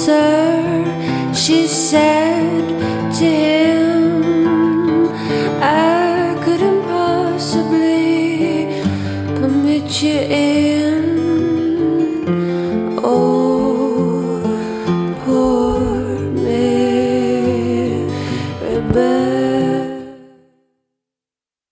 sir, she said to him, I couldn't possibly permit you